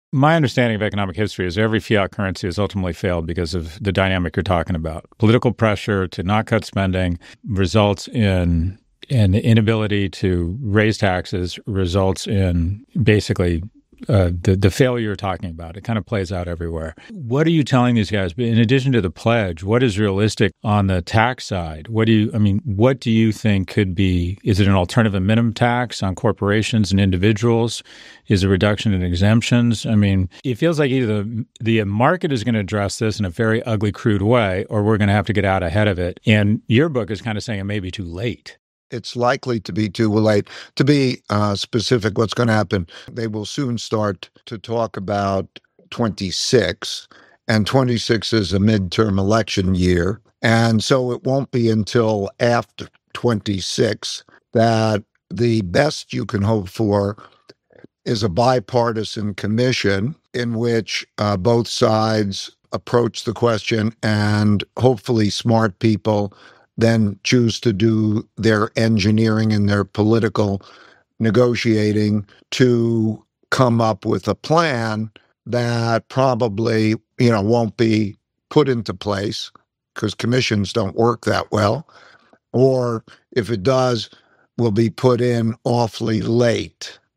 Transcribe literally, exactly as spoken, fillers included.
My understanding of economic history is every fiat currency has ultimately failed because of the dynamic you're talking about. Political pressure to not cut spending results in an inability to raise taxes, results in basically uh, the, the failure you're talking about. It kind of plays out everywhere. What are you telling these guys? In addition to the pledge, what is realistic on the tax side? What do you, I mean, what do you think could be, is it an alternative minimum tax on corporations and individuals? Is a reduction in exemptions? I mean, it feels like either the, the market is going to address this in a very ugly, crude way, or we're going to have to get out ahead of it. And your book is kind of saying it may be too late. It's likely to be too late. To be uh, specific, what's going to happen, they will soon start to talk about twenty-six, and twenty-six is a midterm election year. And so it won't be until after twenty-six that the best you can hope for is a bipartisan commission in which uh, both sides approach the question, and hopefully smart people then choose to do their engineering and their political negotiating to come up with a plan that probably, you know, won't be put into place because commissions don't work that well, or if it does, will be put in awfully late.